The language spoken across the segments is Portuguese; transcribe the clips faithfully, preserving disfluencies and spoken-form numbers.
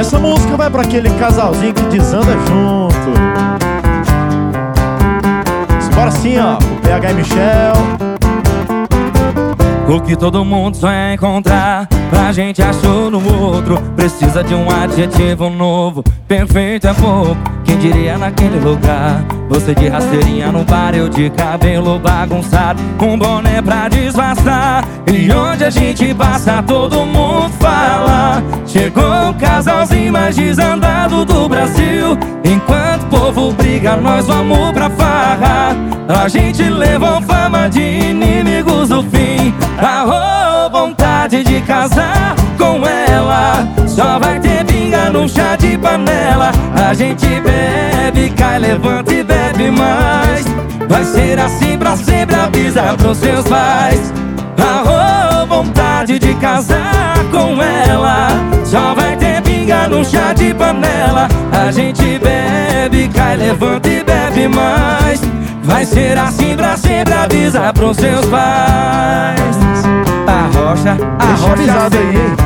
essa música vai pra aquele casalzinho que desanda junto. Bora assim, ó, o P H e Michel. O que todo mundo sonha encontrar, a gente achou no outro. Precisa de um adjetivo novo, perfeito é pouco. Quem diria naquele lugar, você de rasteirinha no bar, eu de cabelo bagunçado, um boné pra disfarçar. E onde a gente passa todo mundo fala. Chegou o casalzinho mais desandado do Brasil. Enquanto o povo briga, nós vamos pra farra. A gente levou fama de inimigos do fim. A vontade de casar com ela, só vai ter pinga no chá de panela. A gente bebe, cai, levanta e bebe mais. Vai ser assim pra sempre, avisa pros seus pais. A vontade de casar com ela, só vai ter pinga no chá de panela. A gente bebe, cai, levanta e bebe mais. Vai ser assim pra sempre, avisa pros seus pais. Arrocha, arrocha avisado aí, hein?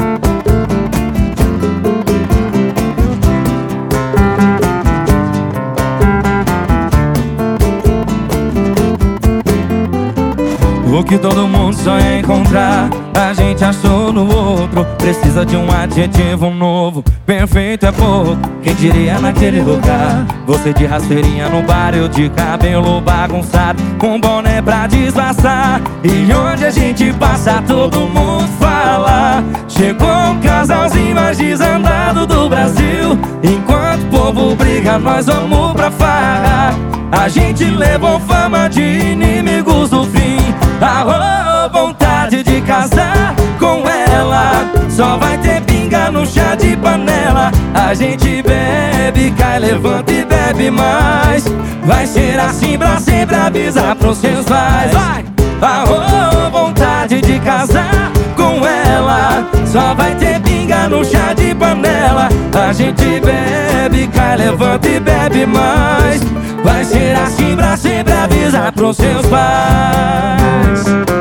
O que todo mundo sonha encontrar, a gente achou no outro. Precisa de um adjetivo novo, perfeito é pouco. Quem diria naquele lugar, você de rasteirinha no bar, eu de cabelo bagunçado, com boné pra disfarçar. E onde a gente passa todo mundo fala. Chegou um casalzinho mais desandado do Brasil. Enquanto o povo briga, nós vamos pra farra. A gente levou fama de inimigos do fim. A vontade de casar com ela, só vai ter pinga no chá de panela. A gente bebe, cai, levanta e bebe mais. Vai ser assim pra sempre, avisa pros seus pais. Vai! A vontade de casar com ela, só vai ter pinga no chá de panela. A gente bebe, cai, levanta e bebe mais. Vai ser assim pra sempre, avisa pros seus pais.